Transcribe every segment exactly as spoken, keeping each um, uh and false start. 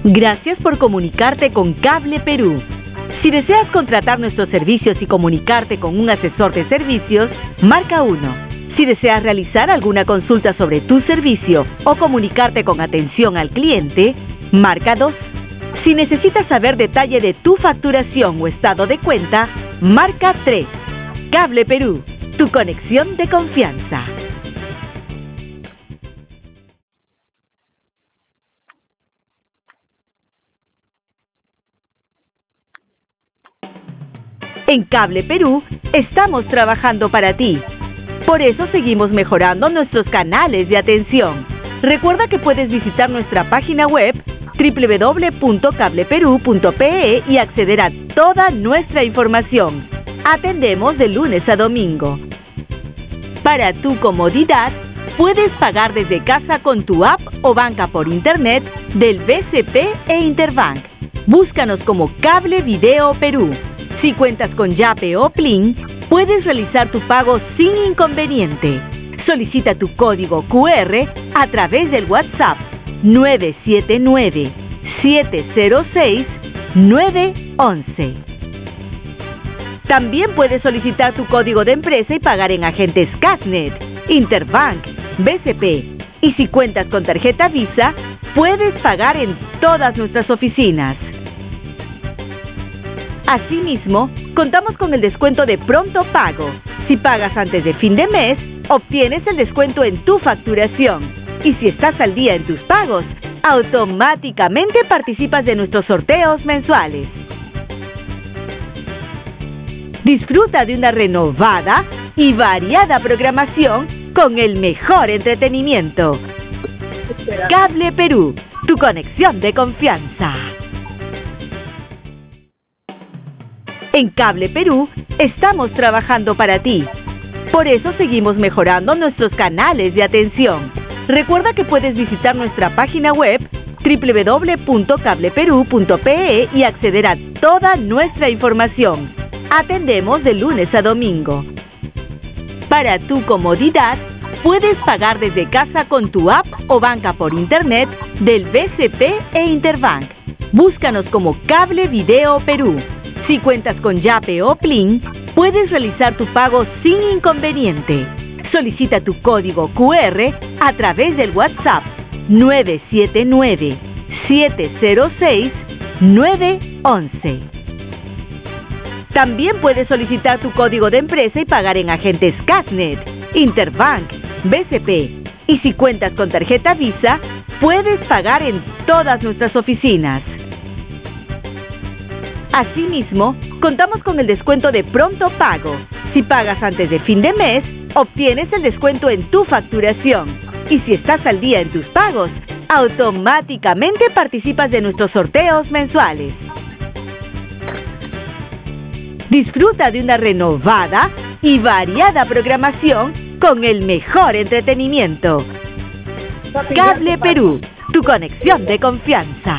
Gracias por comunicarte con Cable Perú. Si deseas contratar nuestros servicios y comunicarte con un asesor de servicios, marca uno. Si deseas realizar alguna consulta sobre tu servicio o comunicarte con atención al cliente, marca dos. Si necesitas saber detalle de tu facturación o estado de cuenta, marca tres. Cable Perú, tu conexión de confianza. En Cable Perú estamos trabajando para ti. Por eso seguimos mejorando nuestros canales de atención. Recuerda que puedes visitar nuestra página web doble u doble u doble u punto cable perú punto pe e y acceder a toda nuestra información. Atendemos de lunes a domingo. Para tu comodidad, puedes pagar desde casa con tu app o banca por internet del B C P e Interbank. Búscanos como Cable Video Perú. Si cuentas con Yape o Plin, puedes realizar tu pago sin inconveniente. Solicita tu código cu erre a través del WhatsApp nueve siete nueve, siete cero seis, nueve once. También puedes solicitar tu código de empresa y pagar en agentes Casnet, Interbank, B C P. Y si cuentas con tarjeta Visa, puedes pagar en todas nuestras oficinas. Asimismo, contamos con el descuento de pronto pago. Si pagas antes de fin de mes, obtienes el descuento en tu facturación. Y si estás al día en tus pagos, automáticamente participas de nuestros sorteos mensuales. Disfruta de una renovada y variada programación con el mejor entretenimiento. Cable Perú, tu conexión de confianza. En Cable Perú estamos trabajando para ti. Por eso seguimos mejorando nuestros canales de atención. Recuerda que puedes visitar nuestra página web doble u doble u doble u punto cable perú punto pe e y acceder a toda nuestra información. Atendemos de lunes a domingo. Para tu comodidad, puedes pagar desde casa con tu app o banca por internet del B C P e Interbank. Búscanos como Cable Video Perú. Si cuentas con Yape o Plin, puedes realizar tu pago sin inconveniente. Solicita tu código cu erre a través del WhatsApp nueve siete nueve, siete cero seis, nueve once. También puedes solicitar tu código de empresa y pagar en agentes Casnet, Interbank, B C P. Y si cuentas con tarjeta Visa, puedes pagar en todas nuestras oficinas. Asimismo, contamos con el descuento de pronto pago. Si pagas antes de fin de mes, obtienes el descuento en tu facturación. Y si estás al día en tus pagos, automáticamente participas de nuestros sorteos mensuales. Disfruta de una renovada y variada programación con el mejor entretenimiento. Cable Perú, tu conexión de confianza.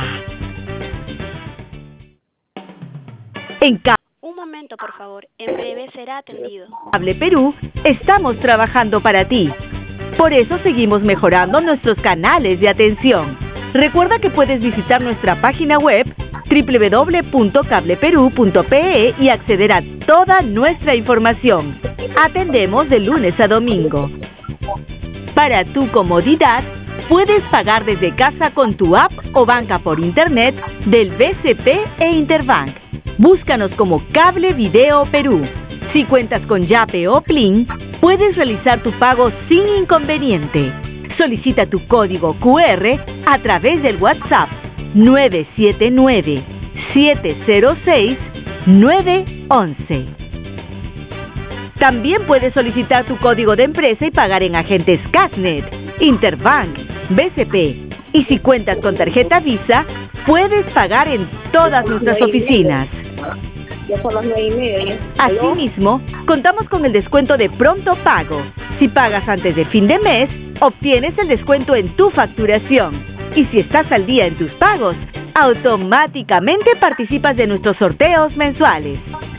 En Cable Un momento, por favor. En breve será atendido. Cable Perú estamos trabajando para ti. Por eso seguimos mejorando nuestros canales de atención. Recuerda que puedes visitar nuestra página web doble u doble u doble u punto cable perú punto pe e y acceder a toda nuestra información. Atendemos de lunes a domingo. Para tu comodidad, puedes pagar desde casa con tu app o banca por internet del B C P e Interbank. Búscanos como Cable Video Perú. Si cuentas con Yape o Plin, puedes realizar tu pago sin inconveniente. Solicita tu código cu erre a través del WhatsApp nueve siete nueve, siete cero seis, nueve once. También puedes solicitar tu código de empresa y pagar en agentes Casnet, Interbank, B C P. Y si cuentas con tarjeta Visa, puedes pagar en todas nuestras oficinas. Ya son las nueve y media. Asimismo, contamos con el descuento de pronto pago. Si pagas antes de fin de mes, obtienes el descuento en tu facturación. Y si estás al día en tus pagos, automáticamente participas de nuestros sorteos mensuales.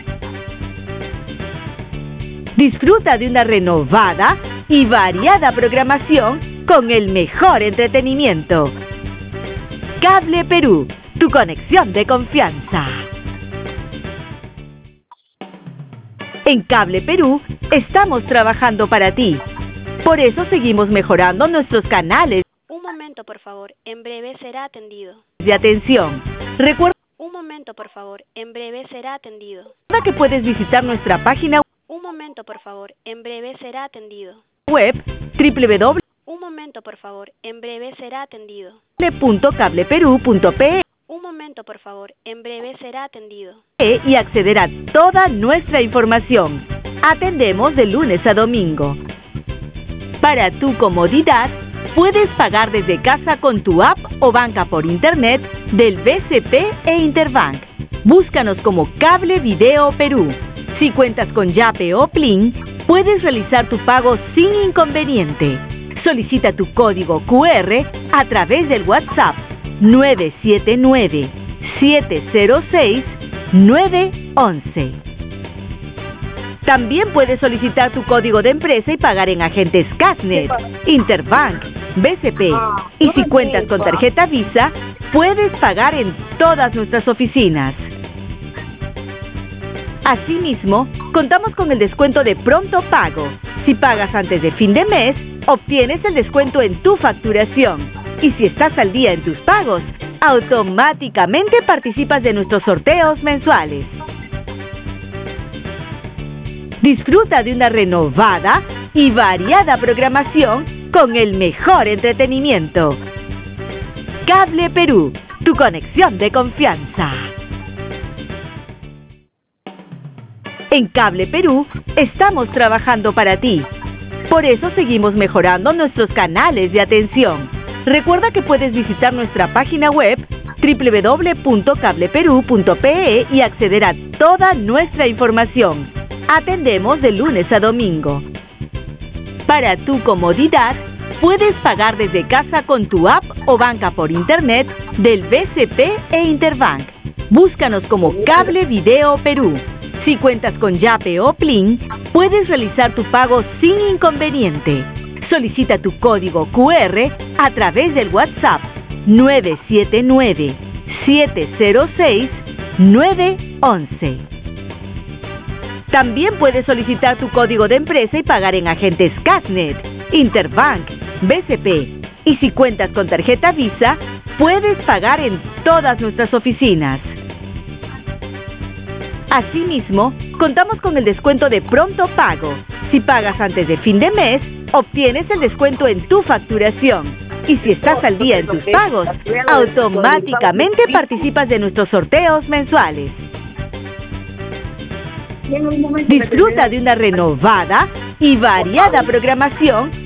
Disfruta de una renovada y variada programación con el mejor entretenimiento. Cable Perú, tu conexión de confianza. En Cable Perú estamos trabajando para ti. Por eso seguimos mejorando nuestros canales Un momento, por favor. En breve será atendido. de atención. Recuerda Un momento, por favor. En breve será atendido. que puedes visitar nuestra página Un momento, por favor. En breve será atendido. web doble u doble u doble Un momento, por favor. En breve será atendido. u punto cable perú punto pe Un momento, por favor. En breve será atendido. e y acceder a toda nuestra información. Atendemos de lunes a domingo. Para tu comodidad, puedes pagar desde casa con tu app o banca por internet del B C P e Interbank. Búscanos como Cable Video Perú. Si cuentas con Yape o Plin, puedes realizar tu pago sin inconveniente. Solicita tu código Q R a través del WhatsApp nueve siete nueve, siete cero seis, nueve once. También puedes solicitar tu código de empresa y pagar en agentes Casnet, Interbank, B C P. Y si cuentas con tarjeta Visa, puedes pagar en todas nuestras oficinas. Asimismo, contamos con el descuento de pronto pago. Si pagas antes de fin de mes, obtienes el descuento en tu facturación. Y si estás al día en tus pagos, automáticamente participas de nuestros sorteos mensuales. Disfruta de una renovada y variada programación con el mejor entretenimiento. Cable Perú, tu conexión de confianza. En Cable Perú estamos trabajando para ti. Por eso seguimos mejorando nuestros canales de atención. Recuerda que puedes visitar nuestra página web doble u doble u doble u punto cable perú punto pe y acceder a toda nuestra información. Atendemos de lunes a domingo. Para tu comodidad, puedes pagar desde casa con tu app o banca por internet del B C P e Interbank. Búscanos como Cable Video Perú. Si cuentas con Yape o Plin, puedes realizar tu pago sin inconveniente. Solicita tu código Q R a través del WhatsApp nueve siete nueve, siete cero seis, nueve once. También puedes solicitar tu código de empresa y pagar en agentes Casnet, Interbank, B C P. Y si cuentas con tarjeta Visa, puedes pagar en todas nuestras oficinas. Asimismo, contamos con el descuento de pronto pago. Si pagas antes de fin de mes, obtienes el descuento en tu facturación. Y si estás al día en tus pagos, automáticamente participas de nuestros sorteos mensuales. Disfruta de una renovada y variada programación